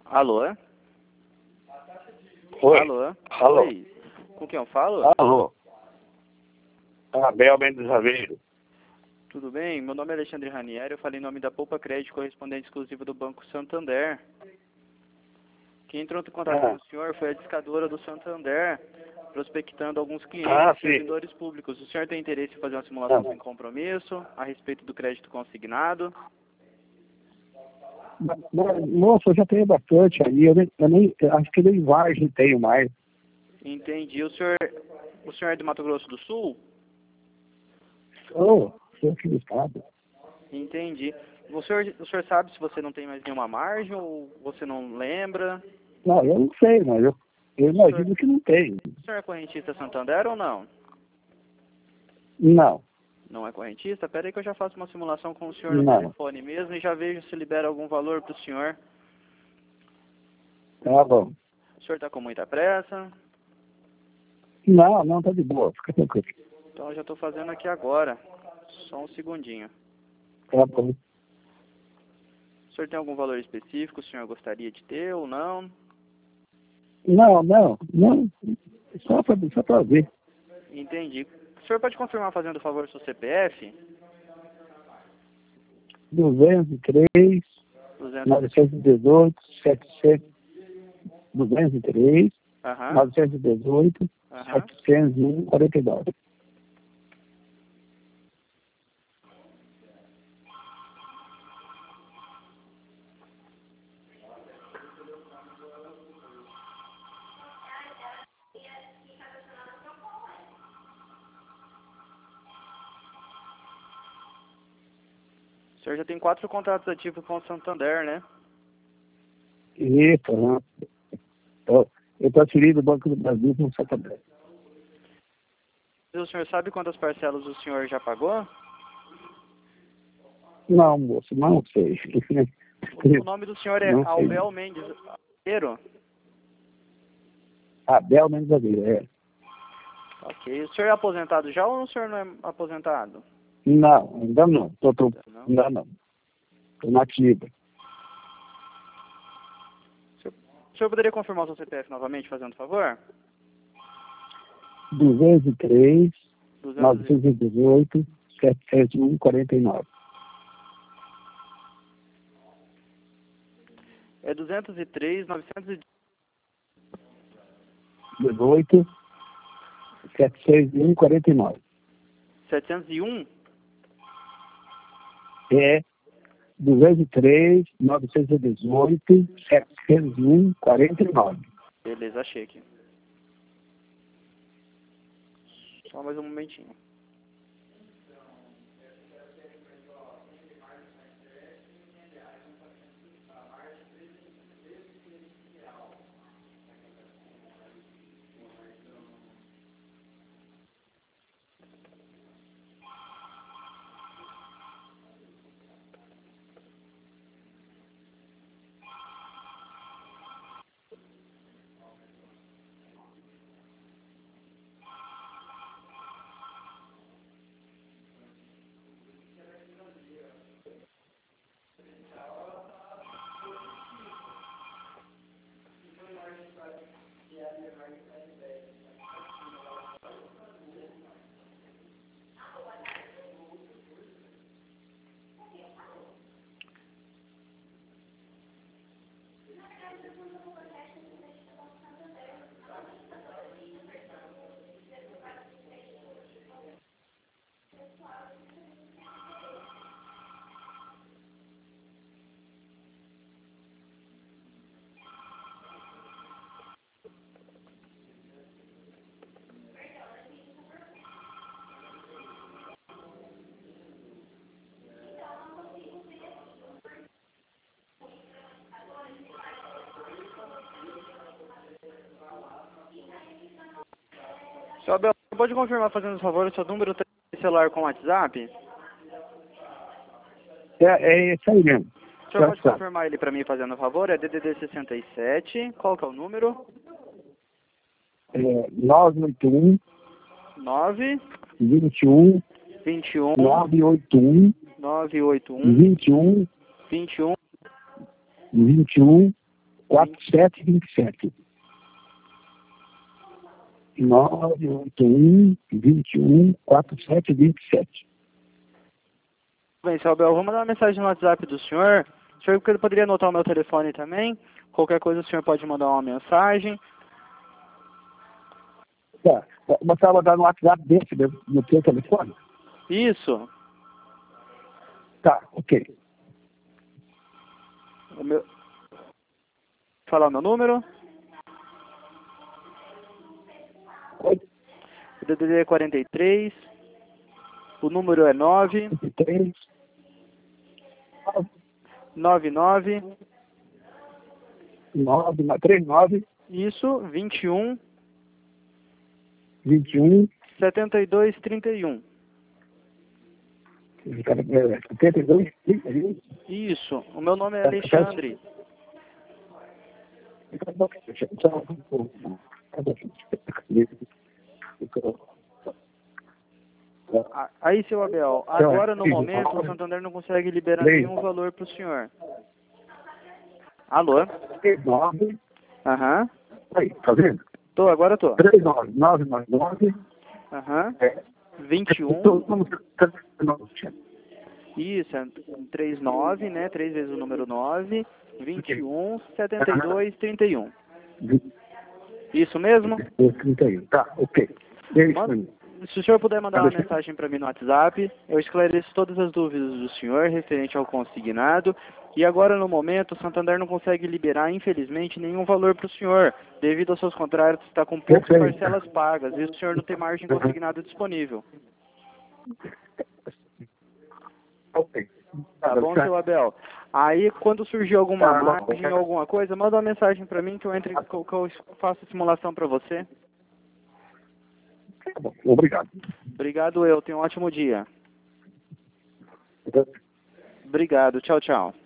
Alô? Oi. Alô? Alô. Oi. Com quem eu falo? Alô. Abel Mendes Aveiro. Tudo bem? Meu nome é Alexandre Ranieri, eu falei em nome da Poupa Crédito, correspondente exclusivo do Banco Santander. Quem entrou em contato com o senhor foi a discadora do Santander, prospectando alguns clientes e Sim. servidores públicos. O senhor tem interesse em fazer uma simulação sem compromisso a respeito do crédito consignado? Moça, eu já tenho bastante aí. Eu acho que nem Vargem tenho mais. Entendi. O senhor é do Mato Grosso do Sul? Sou aqui do estado. Entendi. O senhor sabe se você não tem mais nenhuma margem ou você não lembra? Não, eu não sei, mas eu imagino que não tem. O senhor é correntista Santander ou não? Não. Não é correntista? Pera aí que eu já faço uma simulação com o senhor no Não. telefone mesmo e já vejo se libera algum valor para o senhor. Tá bom. O senhor está com muita pressa? Não, tá de boa. Fica tranquilo. Então eu já estou fazendo aqui agora. Só um segundinho. Tá bom. O senhor tem algum valor específico que o senhor gostaria de ter ou não? Não. Só pra ver. Entendi. O senhor pode confirmar, fazendo favor, o seu CPF? 203, 918, 700, 203, Aham. 918, Aham. 701, 49. O senhor já tem 4 contratos ativos com o Santander, né? Isso, né? Eu transferi do Banco do Brasil para o Santander. E o senhor sabe quantas parcelas o senhor já pagou? Não, moço, não sei. O nome do senhor é Não sei. Abel Mendes Aveiro? Abel Mendes Aveiro, é. Ok. O senhor é aposentado já ou o senhor não é aposentado? Não, ainda não. Ainda não. Estou nativa. O senhor poderia confirmar o seu CPF novamente, fazendo favor? 203, 200 918, 701, 49. É 203, 18, 701, 49. 701? É 203, 918, 701, 49. Beleza, achei aqui. Só mais um momentinho. Seu Abel, pode confirmar, fazendo favor, o seu número de celular com WhatsApp? É isso aí mesmo. O senhor pode confirmar ele para mim, fazendo favor? É DDD 67. Qual que é o número? 981, 9 21, 21 981, 981 21, 21 21, 4727. 981 21 4727. Bem, seu Abel, vou mandar uma mensagem no WhatsApp do senhor. O senhor poderia anotar o meu telefone também? Qualquer coisa o senhor pode mandar uma mensagem. Tá. Você vai mandar no WhatsApp desse, no teu telefone? Isso. Tá, ok. O meu... Falar o meu número? Oi? O DDD é 43. O número é 9 3 99 39 isso 21 21 72 31. 72 31. Isso. O meu nome é Alexandre. Aí, seu Abel, agora no momento o Santander não consegue liberar nenhum valor para o senhor. Alô? 39. Aham. Aí, tá vendo? Agora tô. 39999. Aham. 21. Isso, é 39, né? 3 vezes o número 9. 21 72 31. Isso mesmo? 31, tá, ok. Se o senhor puder mandar uma mensagem para mim no WhatsApp, eu esclareço todas as dúvidas do senhor referente ao consignado. E agora, no momento, o Santander não consegue liberar, infelizmente, nenhum valor para o senhor, devido aos seus contratos estar com poucas parcelas pagas e o senhor não tem margem consignada disponível. Ok. Tá bom, seu Abel? Aí, quando surgir alguma margem, alguma coisa, manda uma mensagem para mim que eu faço a simulação para você. Tá bom, obrigado. Obrigado, tenha um ótimo dia. Obrigado, tchau, tchau.